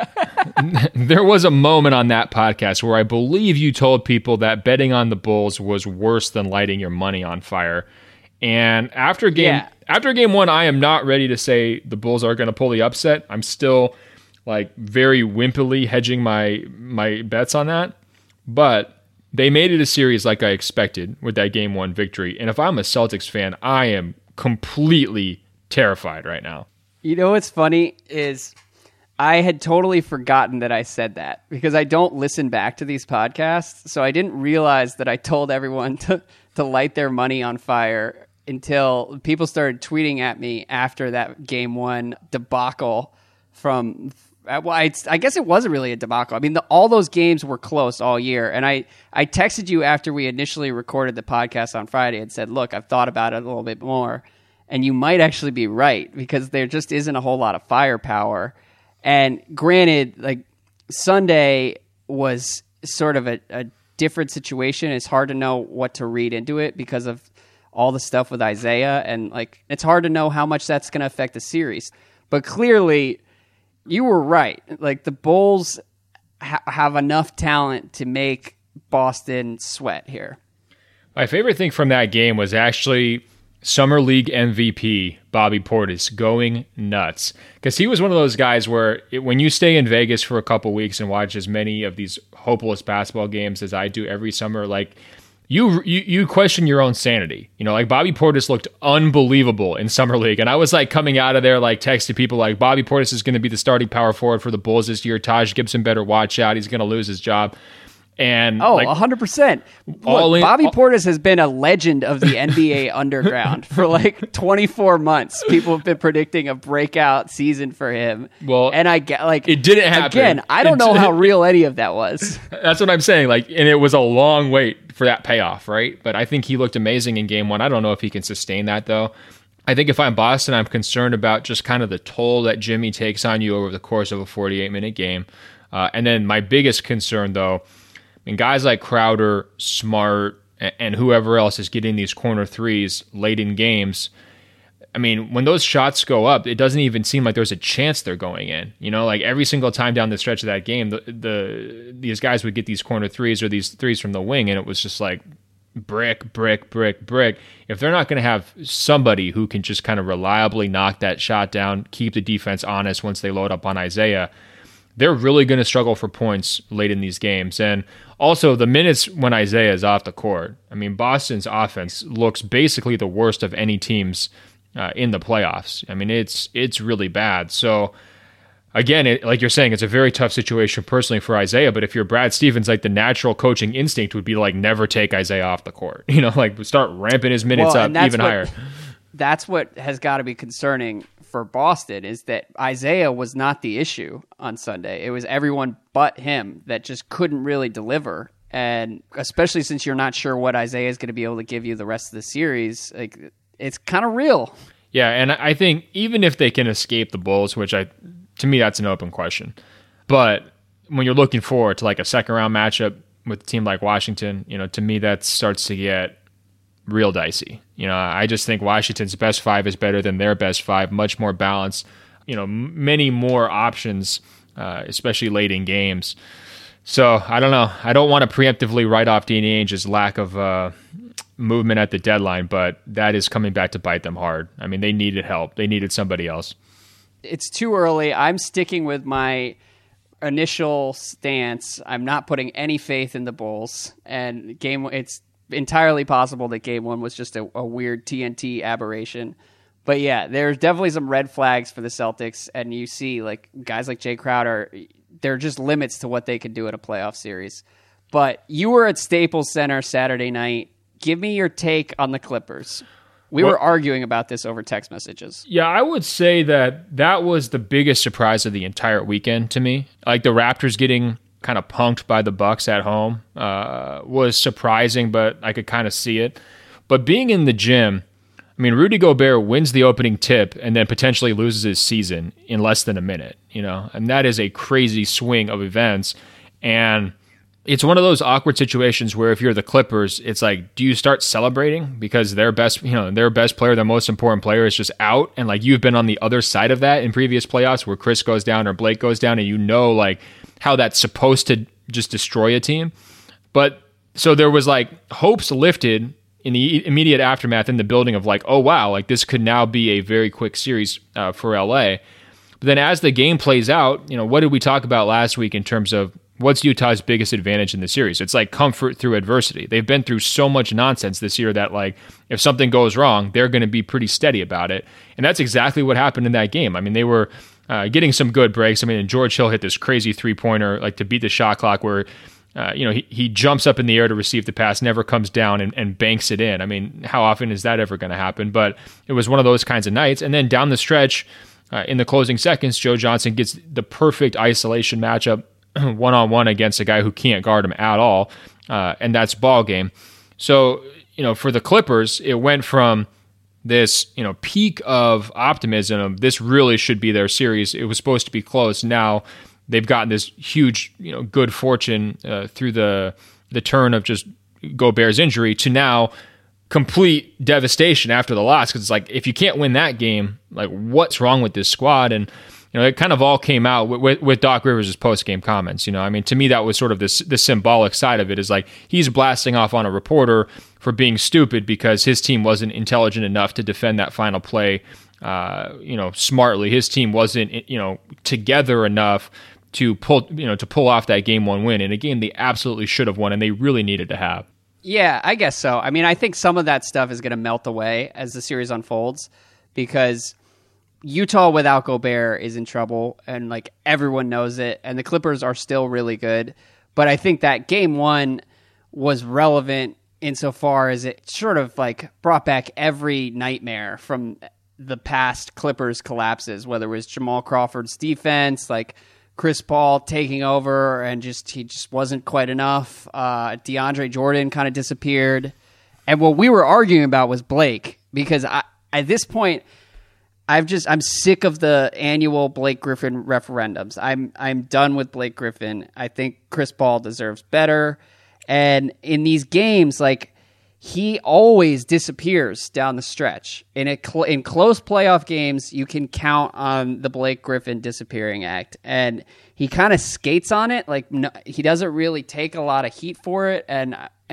that podcast where I believe you told people that betting on the Bulls was worse than lighting your money on fire. And after game 1, I am not ready to say the Bulls are going to pull the upset. I'm still like very wimpily hedging my bets on that. But they made it a series like I expected with that Game 1 victory. And if I'm a Celtics fan, I am completely terrified right now. You know what's funny is I had totally forgotten that I said that because I don't listen back to these podcasts. So I didn't realize that I told everyone to light their money on fire until people started tweeting at me after that Game 1 debacle from... Well, I guess it wasn't really a debacle. I mean, all those games were close all year. And I texted you after we initially recorded the podcast on Friday and said, look, I've thought about it a little bit more. And you might actually be right because there just isn't a whole lot of firepower. And granted, like Sunday was sort of a different situation. It's hard to know what to read into it because of all the stuff with Isaiah. And like it's hard to know how much that's going to affect the series. But clearly... You were right. Like the Bulls have enough talent to make Boston sweat here. My favorite thing from that game was actually Summer League MVP Bobby Portis going nuts because he was one of those guys where when you stay in Vegas for a couple weeks and watch as many of these hopeless basketball games as I do every summer, like you question your own sanity. You know, like Bobby Portis looked unbelievable in Summer League. And I was like coming out of there, like texting people like Bobby Portis is going to be the starting power forward for the Bulls this year. Taj Gibson better watch out. He's going to lose his job. And 100%. Bobby Portis has been a legend of the NBA underground for like 24 months. People have been predicting a breakout season for him. Well, and I get like it didn't happen. Again, I don't know how real any of that was. That's what I'm saying. Like, and it was a long wait for that payoff, right? But I think he looked amazing in Game 1. I don't know if he can sustain that though. I think if I'm Boston, I'm concerned about just kind of the toll that Jimmy takes on you over the course of a 48-minute game. And then my biggest concern though, and guys like Crowder, Smart, and whoever else is getting these corner threes late in games, I mean, when those shots go up, it doesn't even seem like there's a chance they're going in. You know, like every single time down the stretch of that game, these guys would get these corner threes or these threes from the wing, and it was just like brick, brick, brick, brick. If they're not going to have somebody who can just kind of reliably knock that shot down, keep the defense honest once they load up on Isaiah, they're really going to struggle for points late in these games. And also the minutes when Isaiah is off the court, I mean, Boston's offense looks basically the worst of any teams in the playoffs. I mean, it's really bad. So again, like you're saying, it's a very tough situation personally for Isaiah. But if you're Brad Stevens, like the natural coaching instinct would be like never take Isaiah off the court. You know, like start ramping his minutes up even higher. That's what has got to be concerning for Boston, is that Isaiah was not the issue on Sunday. It was everyone but him that just couldn't really deliver. And especially since you're not sure what Isaiah is going to be able to give you the rest of the series, like it's kind of real. Yeah, and I think even if they can escape the Bulls, which to me that's an open question, but when you're looking forward to like a second round matchup with a team like Washington, you know, to me that starts to get real dicey. You know, I just think Washington's best five is better than their best five, much more balanced, you know, many more options, especially late in games. So I don't know. I don't want to preemptively write off Danny Ainge's lack of movement at the deadline, but that is coming back to bite them hard. I mean, they needed help. They needed somebody else. It's too early. I'm sticking with my initial stance. I'm not putting any faith in the Bulls. And it's entirely possible that game one was just a weird TNT aberration. But yeah, there's definitely some red flags for the Celtics. And you see like guys like Jay Crowder, there are just limits to what they can do in a playoff series. But you were at Staples Center Saturday night. Give me your take on the Clippers. We were arguing about this over text messages. Yeah, I would say that was the biggest surprise of the entire weekend to me. Like the Raptors getting kind of punked by the Bucks at home was surprising, but I could kind of see it. But being in the gym, I mean, Rudy Gobert wins the opening tip and then potentially loses his season in less than a minute, you know, and that is a crazy swing of events. And it's one of those awkward situations where if you're the Clippers, it's like, do you start celebrating because their best player, their most important player is just out? And like you've been on the other side of that in previous playoffs where Chris goes down or Blake goes down, and you know like how that's supposed to just destroy a team. But so there was like hopes lifted in the immediate aftermath in the building of like, oh wow, like this could now be a very quick series for LA. But then as the game plays out, you know, what did we talk about last week in terms of what's Utah's biggest advantage in the series? It's like comfort through adversity. They've been through so much nonsense this year that like if something goes wrong, they're going to be pretty steady about it. And that's exactly what happened in that game. I mean, they were getting some good breaks. I mean, and George Hill hit this crazy three-pointer like to beat the shot clock where he jumps up in the air to receive the pass, never comes down and banks it in. I mean, how often is that ever going to happen? But it was one of those kinds of nights. And then down the stretch, in the closing seconds, Joe Johnson gets the perfect isolation matchup one-on-one against a guy who can't guard him at all, and that's ball game. So, you know, for the Clippers, it went from this, you know, peak of optimism of this really should be their series. It was supposed to be close. Now they've gotten this huge, you know, good fortune through the turn of just Gobert's injury to now complete devastation after the loss. Because it's like, if you can't win that game, like what's wrong with this squad? And you know, it kind of all came out with Doc Rivers' post-game comments. You know, I mean, to me, that was sort of the symbolic side of it, is like he's blasting off on a reporter for being stupid because his team wasn't intelligent enough to defend that final play, smartly. His team wasn't, together enough to pull off that game one win in a game they absolutely should have won and they really needed to have. Yeah, I guess so. I mean, I think some of that stuff is going to melt away as the series unfolds because Utah without Gobert is in trouble, and like everyone knows it, and the Clippers are still really good. But I think that game one was relevant insofar as it sort of like brought back every nightmare from the past Clippers collapses, whether it was Jamal Crawford's defense, like Chris Paul taking over and he just wasn't quite enough. DeAndre Jordan kind of disappeared. And what we were arguing about was Blake, because at this point, I'm sick of the annual Blake Griffin referendums. I'm done with Blake Griffin. I think Chris Paul deserves better. And in these games, like he always disappears down the stretch. In close playoff games, you can count on the Blake Griffin disappearing act, and he kind of skates on it. Like, no, he doesn't really take a lot of heat for it. And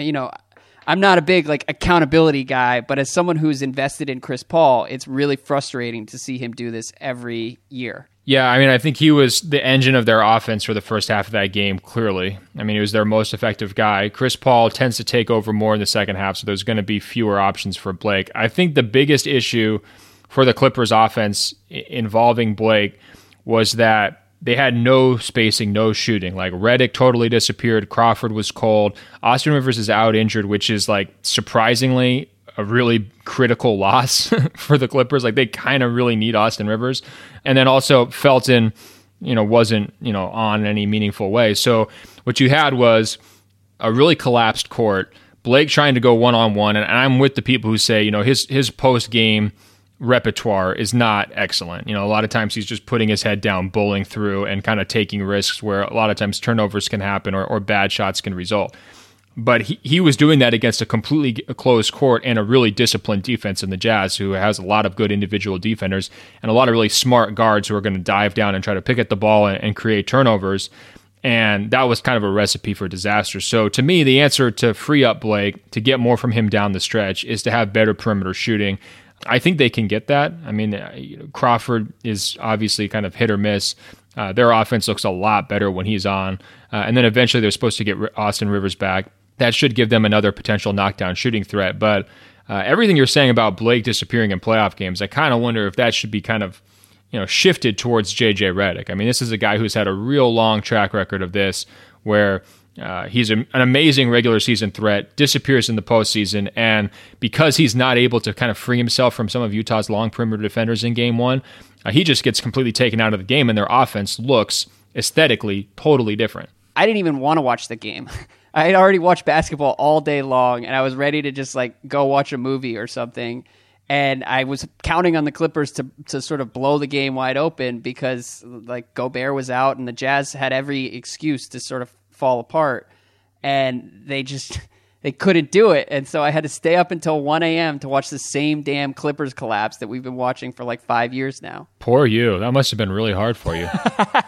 I'm not a big accountability guy, but as someone who's invested in Chris Paul, it's really frustrating to see him do this every year. Yeah, I mean, I think he was the engine of their offense for the first half of that game, clearly. I mean, he was their most effective guy. Chris Paul tends to take over more in the second half, so there's going to be fewer options for Blake. I think the biggest issue for the Clippers offense involving Blake was that they had no spacing, no shooting. Like, Redick totally disappeared. Crawford was cold. Austin Rivers is out injured, which is, surprisingly a really critical loss for the Clippers. Like, they kind of really need Austin Rivers. And then also Felton, wasn't, on in any meaningful way. So what you had was a really collapsed court, Blake trying to go one-on-one. And I'm with the people who say, his post-game repertoire is not excellent. A lot of times he's just putting his head down, bowling through, and kind of taking risks where a lot of times turnovers can happen or bad shots can result. But he was doing that against a completely closed court and a really disciplined defense in the Jazz, who has a lot of good individual defenders and a lot of really smart guards who are going to dive down and try to pick at the ball and create turnovers. And that was kind of a recipe for disaster. So to me, the answer to free up Blake, to get more from him down the stretch, is to have better perimeter shooting. I think they can get that. I mean, Crawford is obviously kind of hit or miss. Their offense looks a lot better when he's on. And then eventually they're supposed to get Austin Rivers back. That should give them another potential knockdown shooting threat. But everything you're saying about Blake disappearing in playoff games, I kind of wonder if that should be kind of shifted towards JJ Redick. I mean, this is a guy who's had a real long track record of this, where he's an amazing regular season threat, disappears in the postseason, and because he's not able to kind of free himself from some of Utah's long perimeter defenders in game one, he just gets completely taken out of the game, and their offense looks aesthetically totally different. I didn't even want to watch the game. I had already watched basketball all day long, and I was ready to just go watch a movie or something. And I was counting on the Clippers to sort of blow the game wide open because Gobert was out and the Jazz had every excuse to sort of fall apart, and they couldn't do it. And so I had to stay up until 1 a.m. to watch the same damn Clippers collapse that we've been watching for 5 years now. Poor you. That must have been really hard for you.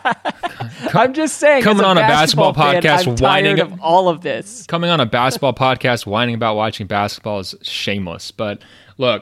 I'm just saying, coming on a basketball podcast, I'm tired of all of this. Coming on a basketball podcast, whining about watching basketball is shameless. But look,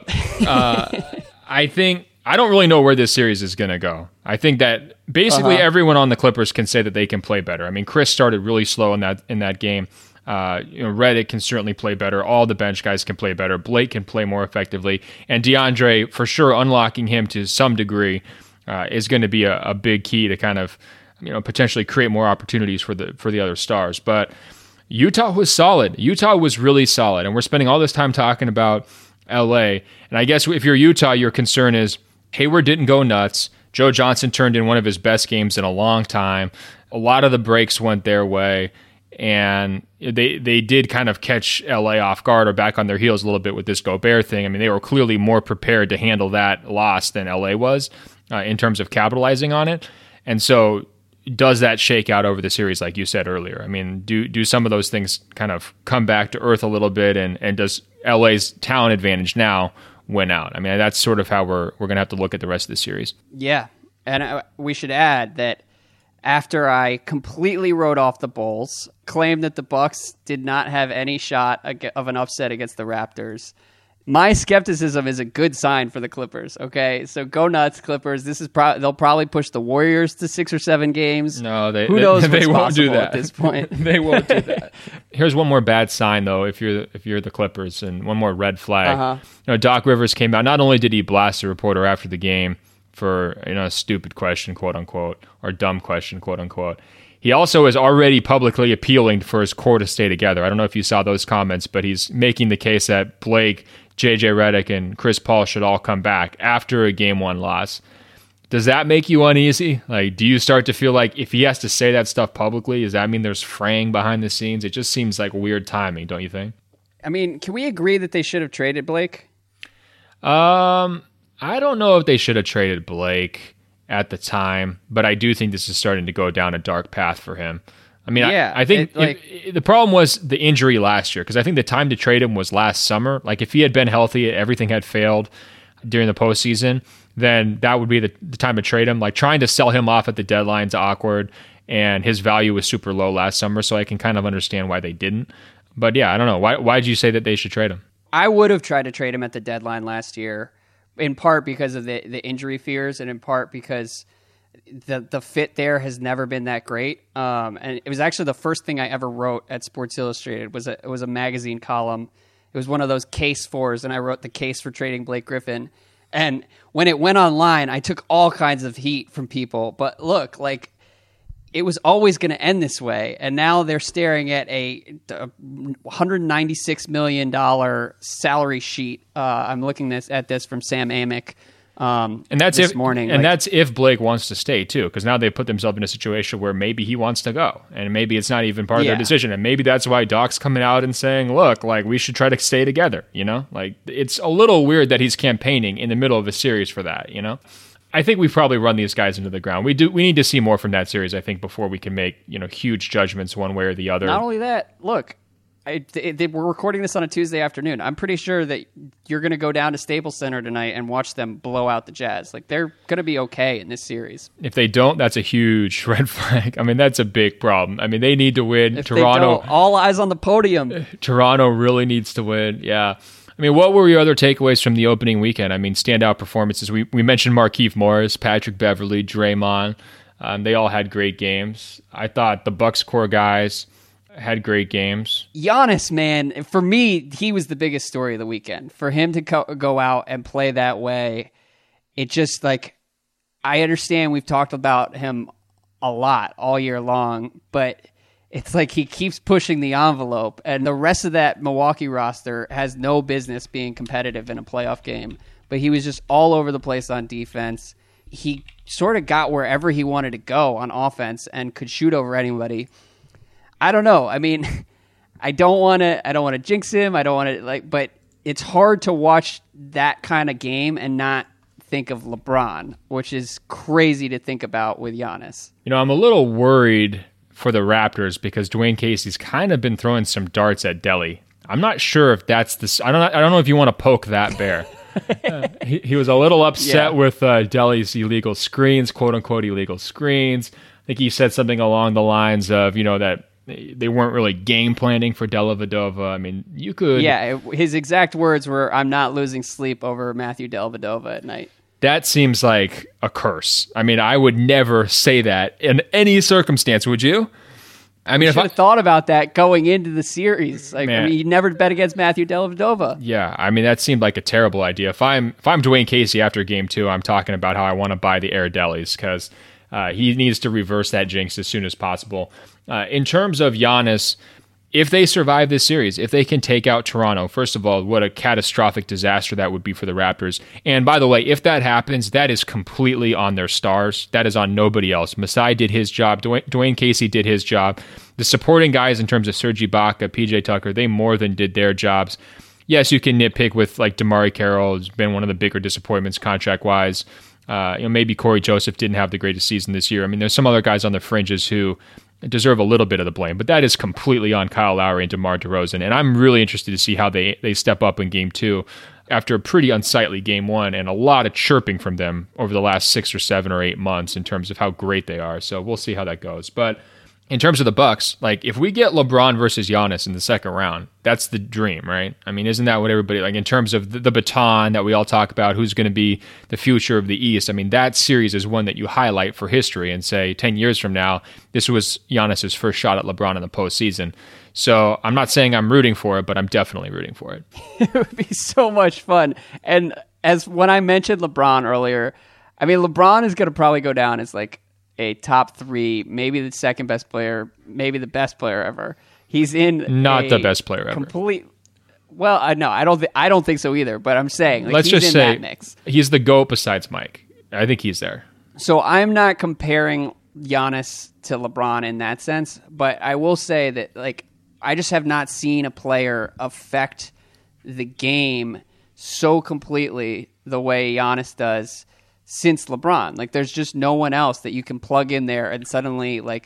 I don't really know where this series is going to go. I think that basically everyone on the Clippers can say that they can play better. I mean, Chris started really slow in that game. Redick can certainly play better. All the bench guys can play better. Blake can play more effectively, and DeAndre, for sure, unlocking him to some degree is going to be a big key to kind of potentially create more opportunities for the other stars. But Utah was solid. Utah was really solid, and we're spending all this time talking about LA. And I guess if you're Utah, your concern is Hayward didn't go nuts. Joe Johnson turned in one of his best games in a long time. A lot of the breaks went their way, and they did kind of catch LA off guard or back on their heels a little bit with this Gobert thing. I mean, they were clearly more prepared to handle that loss than LA was in terms of capitalizing on it. And so does that shake out over the series, like you said earlier? I mean, do some of those things kind of come back to earth a little bit, and does LA's talent advantage now win out? I mean, that's sort of how we're going to have to look at the rest of the series. Yeah, and we should add that after I completely wrote off the Bulls, claimed that the Bucks did not have any shot of an upset against the Raptors, my skepticism is a good sign for the Clippers. Okay, so go nuts, Clippers. This is they'll probably push the Warriors to 6 or 7 games. No, who knows they won't do that at this point. They won't do that. Here's one more bad sign, though. If you're the Clippers, and one more red flag. Doc Rivers came out. Not only did he blast the reporter after the game for a stupid question, quote unquote, or dumb question, quote unquote, he also is already publicly appealing for his core to stay together. I don't know if you saw those comments, but he's making the case that Blake, JJ Redick, and Chris Paul should all come back after a game 1 loss. Does that make you uneasy? Do you start to feel like if he has to say that stuff publicly, does that mean there's fraying behind the scenes? It just seems like weird timing, don't you think? I mean, can we agree that they should have traded Blake? I don't know if they should have traded Blake at the time, but I do think this is starting to go down a dark path for him. I mean, Yeah, I think the problem was the injury last year, because I think the time to trade him was last summer. Like, if he had been healthy, everything had failed during the postseason, then that would be the time to trade him. Like, trying to sell him off at the deadline's awkward, and his value was super low last summer, so I can kind of understand why they didn't. But yeah, I don't know. Why did you say that they should trade him? I would have tried to trade him at the deadline last year, in part because of the injury fears, and in part because the fit there has never been that great. And it was actually the first thing I ever wrote at Sports Illustrated. It was a magazine column. It was one of those case fours, and I wrote the case for trading Blake Griffin. And when it went online, I took all kinds of heat from people. But look, like, it was always going to end this way, and now they're staring at a $196 million salary sheet. I'm looking at this from Sam Amick. And that's this morning, and that's if Blake wants to stay too, because now they put themselves in a situation where maybe he wants to go, and maybe it's not even part of their decision, and maybe that's why Doc's coming out and saying, "Look, like, we should try to stay together." You know, like, it's a little weird that he's campaigning in the middle of a series for that. You know, I think we've probably run these guys into the ground. We need to see more from that series, I think, before we can make huge judgments one way or the other. Not only that, look. We're recording this on a Tuesday afternoon. I'm pretty sure that you're going to go down to Staples Center tonight and watch them blow out the Jazz. Like, they're going to be okay in this series. If they don't, that's a huge red flag. I mean, that's a big problem. I mean, they need to win. If Toronto, they don't, all eyes on the podium. Toronto really needs to win. Yeah. I mean, what were your other takeaways from the opening weekend? I mean, standout performances. We mentioned Markieff Morris, Patrick Beverley, Draymond. They all had great games. I thought the Bucks core guys had great games. Giannis, man, for me, he was the biggest story of the weekend. For him to go out and play that way, it just, like, I understand we've talked about him a lot all year long, but it's like he keeps pushing the envelope, and the rest of that Milwaukee roster has no business being competitive in a playoff game. But he was just all over the place on defense. He sort of got wherever he wanted to go on offense and could shoot over anybody. I don't know. I mean, I don't want to jinx him. I don't want to, but it's hard to watch that kind of game and not think of LeBron, which is crazy to think about with Giannis. I'm a little worried for the Raptors because Dwayne Casey's kind of been throwing some darts at Delly. I'm not sure if that's the. I don't know if you want to poke that bear. He was a little upset with Delly's illegal screens, quote unquote illegal screens. I think he said something along the lines of, that they weren't really game planning for Dellavedova. I mean, you could. Yeah, his exact words were, "I'm not losing sleep over Matthew Dellavedova at night." That seems like a curse. I mean, I would never say that in any circumstance, would you? I mean, if I thought about that going into the series, you never bet against Matthew Dellavedova. Yeah, I mean, that seemed like a terrible idea. If I'm Dwayne Casey after Game 2, I'm talking about how I want to buy the Air Delis because he needs to reverse that jinx as soon as possible. In terms of Giannis, if they survive this series, if they can take out Toronto, first of all, what a catastrophic disaster that would be for the Raptors. And by the way, if that happens, that is completely on their stars. That is on nobody else. Masai did his job. Dwayne Casey did his job. The supporting guys in terms of Serge Ibaka, PJ Tucker, they more than did their jobs. Yes, you can nitpick with like DeMarre Carroll, who's been one of the bigger disappointments contract-wise. Maybe Corey Joseph didn't have the greatest season this year. I mean, there's some other guys on the fringes who deserve a little bit of the blame, but that is completely on Kyle Lowry and DeMar DeRozan. And I'm really interested to see how they step up in Game 2 after a pretty unsightly Game 1 and a lot of chirping from them over the last 6 or 7 or 8 months in terms of how great they are. So we'll see how that goes. But in terms of the Bucks, like if we get LeBron versus Giannis in the second round, that's the dream, right? I mean, isn't that what everybody, like in terms of the baton that we all talk about, who's going to be the future of the East? I mean, that series is one that you highlight for history and say 10 years from now, this was Giannis's first shot at LeBron in the postseason. So I'm not saying I'm rooting for it, but I'm definitely rooting for it. It would be so much fun. And as when I mentioned LeBron earlier, I mean, LeBron is going to probably go down as like a top 3, maybe the second best player, maybe the best player ever. He's in not the best player ever. Well, no, I don't think so either. But I'm saying, like, let's he's just in say that mix. He's the GOAT besides Mike. I think he's there. So I'm not comparing Giannis to LeBron in that sense, but I will say that like I just have not seen a player affect the game so completely the way Giannis does since LeBron. Like, there's just no one else that you can plug in there and suddenly, like,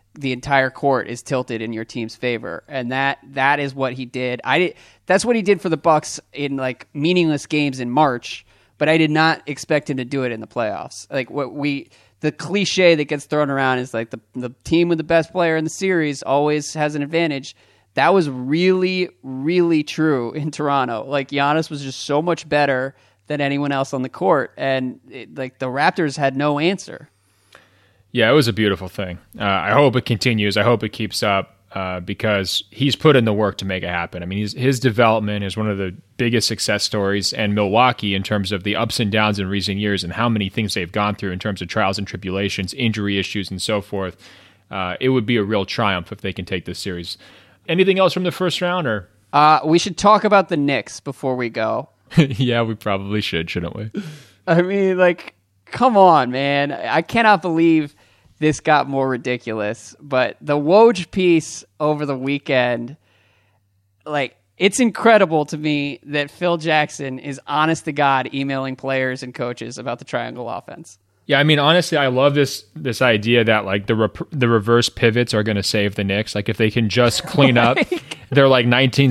the entire court is tilted in your team's favor, and that is what he did. That's what he did for the Bucks in like meaningless games in March, but I did not expect him to do it in the playoffs. Like the cliche that gets thrown around is like the team with the best player in the series always has an advantage. That was really, really true in Toronto. Like Giannis was just so much better than anyone else on the court, and the Raptors had no answer. Yeah, it was a beautiful thing. I hope it continues. I hope it keeps up because he's put in the work to make it happen. I mean, his development is one of the biggest success stories, and Milwaukee in terms of the ups and downs in recent years and how many things they've gone through in terms of trials and tribulations, injury issues, and so forth. It would be a real triumph if they can take this series. Anything else from the first round? Or we should talk about the Knicks before we go. Yeah, we probably shouldn't we? I mean, like, come on, man. I cannot believe this got more ridiculous. But the Woj piece over the weekend, like, it's incredible to me that Phil Jackson is honest to God emailing players and coaches about the triangle offense. Yeah, I mean, honestly, I love this idea that like the reverse pivots are going to save the Knicks. Like if they can just clean up their like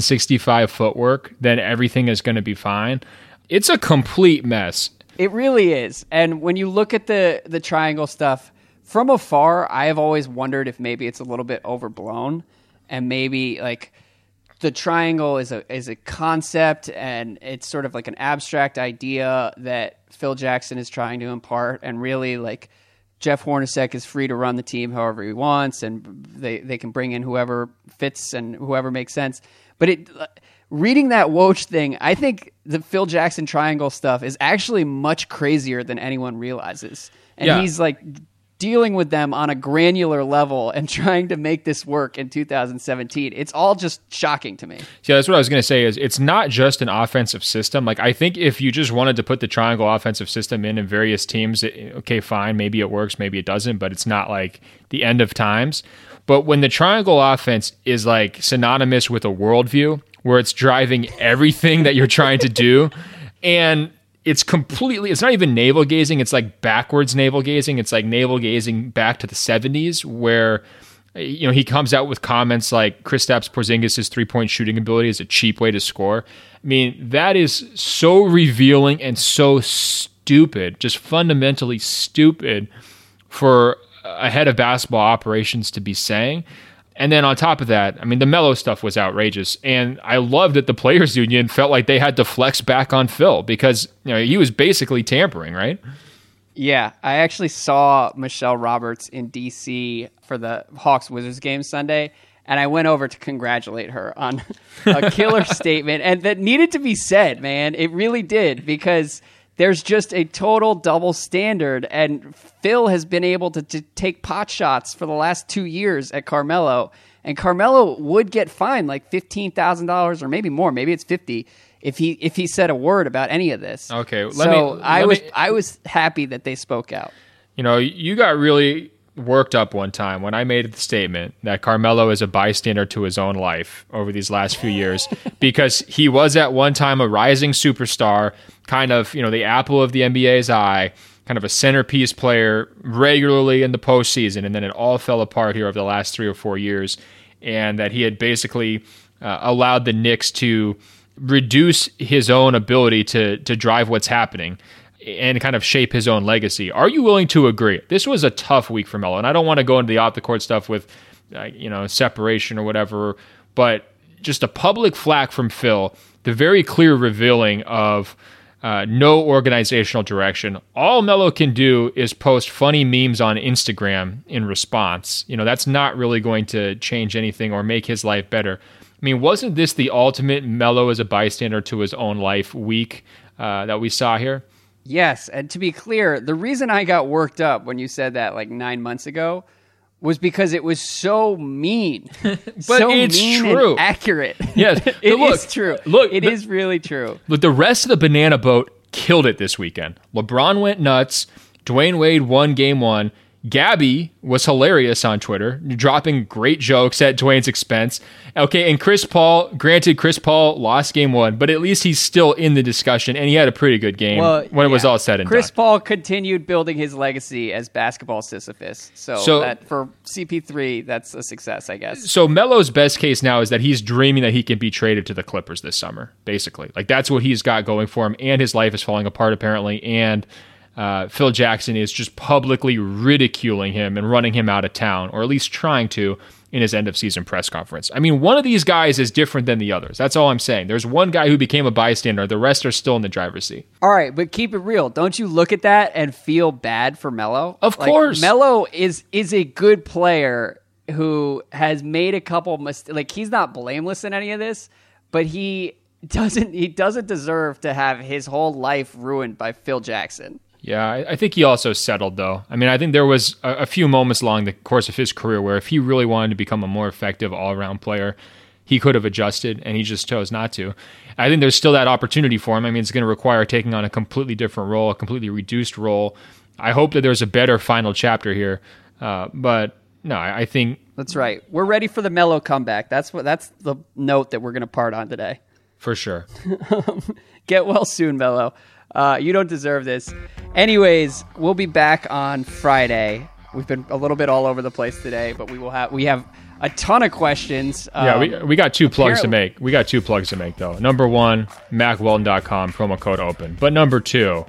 1965 footwork, then everything is going to be fine. It's a complete mess. It really is. And when you look at the triangle stuff from afar, I have always wondered if maybe it's a little bit overblown, and maybe like the triangle is a concept, and it's sort of like an abstract idea that Phil Jackson is trying to impart, and really like Jeff Hornacek is free to run the team however he wants, and they can bring in whoever fits and whoever makes sense. But reading that Woj thing, I think the Phil Jackson triangle stuff is actually much crazier than anyone realizes. And he's like dealing with them on a granular level and trying to make this work in 2017. It's all just shocking to me. Yeah, that's what I was going to say is it's not just an offensive system. Like I think if you just wanted to put the triangle offensive system in various teams, okay, fine, maybe it works, maybe it doesn't, but it's not like the end of times. But when the triangle offense is like synonymous with a worldview where it's driving everything that you're trying to do, and it's not even navel gazing. It's like backwards navel gazing. It's like navel gazing back to the 70s where, you know, he comes out with comments like Kristaps Porzingis' 3-point shooting ability is a cheap way to score. I mean, that is so revealing and so stupid, just fundamentally stupid for a head of basketball operations to be saying. And then on top of that, I mean, the Melo stuff was outrageous. And I love that the Players Union felt like they had to flex back on Phil because, you know, he was basically tampering, right? Yeah, I actually saw Michelle Roberts in D.C. for the Hawks-Wizards game Sunday, and I went over to congratulate her on a killer statement. And that needed to be said, man. It really did, because there's just a total double standard, and Phil has been able to take pot shots for the last 2 years at Carmelo, and Carmelo would get fined like $15,000 or maybe more, maybe it's $50,000 if he said a word about any of this. Okay, I was happy that they spoke out. You know, you got really worked up one time when I made the statement that Carmelo is a bystander to his own life over these last few years because he was at one time a rising superstar, kind of, you know, the apple of the NBA's eye, kind of a centerpiece player regularly in the postseason, and then it all fell apart here over the last 3 or 4 years, and that he had basically allowed the Knicks to reduce his own ability to drive what's happening and kind of shape his own legacy. Are you willing to agree? This was a tough week for Melo, and I don't want to go into the off-the-court stuff with, separation or whatever, but just a public flack from Phil, the very clear revealing of no organizational direction. All Melo can do is post funny memes on Instagram in response. You know, that's not really going to change anything or make his life better. I mean, wasn't this the ultimate Melo as a bystander to his own life week that we saw here? Yes, and to be clear, the reason I got worked up when you said that like 9 months ago was because it was so mean. But so it's mean true. And accurate. Yes. It is true. It is really true. Look, the rest of the banana boat killed it this weekend. LeBron went nuts. Dwayne Wade won game 1. Gabby was hilarious on Twitter, dropping great jokes at Dwayne's expense. Okay, and Chris Paul, granted, Chris Paul lost game 1, but at least he's still in the discussion, and he had a pretty good game when it was all said and done. Chris Paul continued building his legacy as basketball Sisyphus. So that, for CP3, that's a success, I guess. So Melo's best case now is that he's dreaming that he can be traded to the Clippers this summer, basically. Like, that's what he's got going for him, and his life is falling apart, apparently, and Phil Jackson is just publicly ridiculing him and running him out of town, or at least trying to, in his end-of-season press conference. I mean, one of these guys is different than the others. That's all I'm saying. There's one guy who became a bystander. The rest are still in the driver's seat. All right, but keep it real. Don't you look at that and feel bad for Melo? Of course. Melo is a good player who has made a couple mistakes. Like, he's not blameless in any of this, but he doesn't deserve to have his whole life ruined by Phil Jackson. Yeah, I think he also settled, though. I mean, I think there was a few moments along the course of his career where if he really wanted to become a more effective all-around player, he could have adjusted, and he just chose not to. I think there's still that opportunity for him. I mean, it's going to require taking on a completely different role, a completely reduced role. I hope that there's a better final chapter here, but no, I think... That's right. We're ready for the Melo comeback. That's the note that we're going to part on today. For sure. Get well soon, Melo. You don't deserve this. Anyways, we'll be back on Friday. We've been a little bit all over the place today, but we have a ton of questions. We got 2 plugs to make. We got 2 plugs to make, though. Number 1, MacWeldon.com, promo code OPEN. But number 2,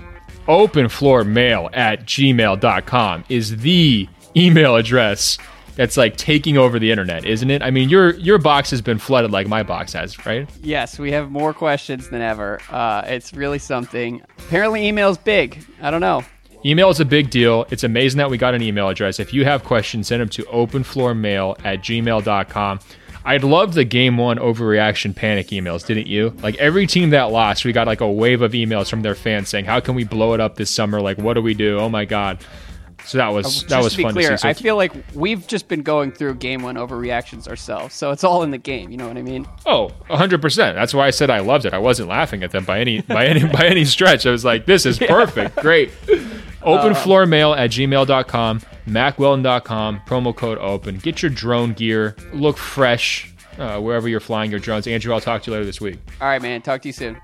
openfloormail@gmail.com is the email address that's like taking over the internet, isn't it? I mean, your box has been flooded like my box has, right? Yes, we have more questions than ever. It's really something. Apparently email's big. I don't know. Email is a big deal. It's amazing that we got an email address. If you have questions, send them to openfloormail@gmail.com. I'd love the game 1 overreaction panic emails, didn't you? Like, every team that lost, we got like a wave of emails from their fans saying, how can we blow it up this summer? Like, what do we do? Oh my God. So that was fun to see. So I feel like we've just been going through game 1 overreactions ourselves, so it's all in the game. You know what I mean? Oh, 100%. That's why I said I loved it. I wasn't laughing at them by any stretch. I was like, this is perfect, great. Openfloormail@gmail.com, MacWeldon.com, promo code OPEN. Get your drone gear, look fresh wherever you're flying your drones. Andrew, I'll talk to you later this week. All right, man. Talk to you soon.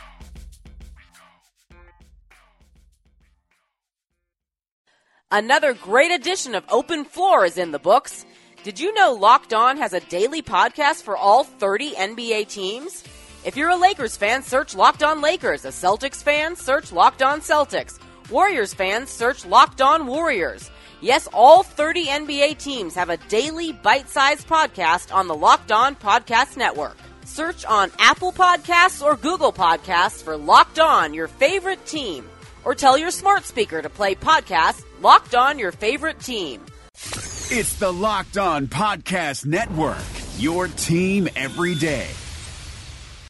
Another great edition of Open Floor is in the books. Did you know Locked On has a daily podcast for all 30 NBA teams? If you're a Lakers fan, search Locked On Lakers. A Celtics fan, search Locked On Celtics. Warriors fans, search Locked On Warriors. Yes, all 30 NBA teams have a daily bite-sized podcast on the Locked On Podcast Network. Search on Apple Podcasts or Google Podcasts for Locked On, your favorite team. Or tell your smart speaker to play podcast Locked On Your Favorite Team. It's the Locked On Podcast Network, your team every day.